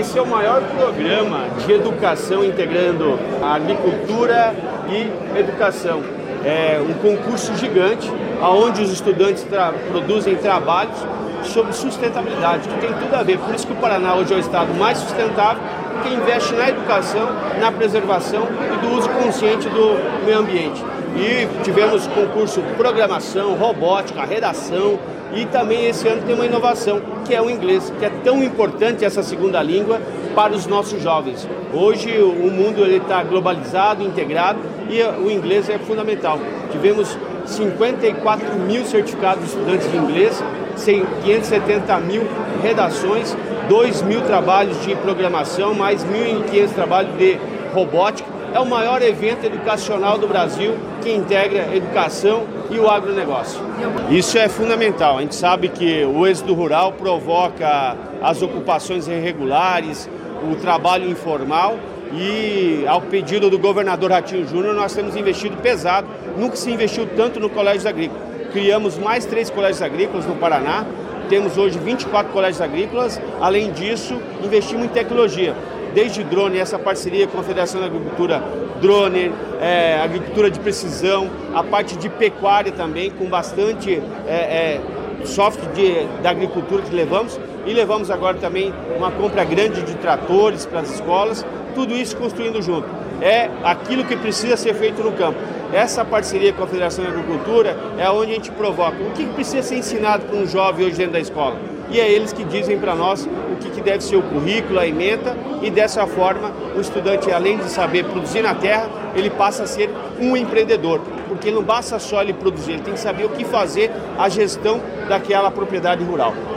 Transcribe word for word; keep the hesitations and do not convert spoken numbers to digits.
Esse é o maior programa de educação integrando a agricultura e educação. É um concurso gigante, onde os estudantes tra- produzem trabalhos sobre sustentabilidade, que tem tudo a ver. Por isso que o Paraná hoje é o estado mais sustentável, porque investe na educação, na preservação e do uso consciente do meio ambiente. E tivemos concurso de programação, robótica, redação, e também esse ano tem uma inovação, que é o inglês, que é tão importante essa segunda língua para os nossos jovens. Hoje o mundo está globalizado, integrado, e o inglês é fundamental. Tivemos cinquenta e quatro mil certificados de estudantes de inglês, quinhentas e setenta mil redações, dois mil trabalhos de programação, mais mil e quinhentos trabalhos de robótica. É o maior evento educacional do Brasil que integra educação e o agronegócio. Isso é fundamental. A gente sabe que o êxodo rural provoca as ocupações irregulares, o trabalho informal, e ao pedido do governador Ratinho Júnior nós temos investido pesado. Nunca se investiu tanto no colégio agrícola. Criamos mais três colégios agrícolas no Paraná. Temos hoje vinte e quatro colégios agrícolas. Além disso, investimos em tecnologia. Desde drone, essa parceria com a Federação da Agricultura, drone, é, agricultura de precisão, a parte de pecuária também, com bastante é, é, software de, da agricultura que levamos. E levamos agora também uma compra grande de tratores para as escolas, tudo isso construindo junto. É aquilo que precisa ser feito no campo. Essa parceria com a Federação da Agricultura é onde a gente provoca o que precisa ser ensinado para um jovem hoje dentro da escola. E é eles que dizem para nós o que deve ser o currículo, a ementa, e dessa forma o estudante, além de saber produzir na terra, ele passa a ser um empreendedor, porque não basta só ele produzir, ele tem que saber o que fazer, a gestão daquela propriedade rural.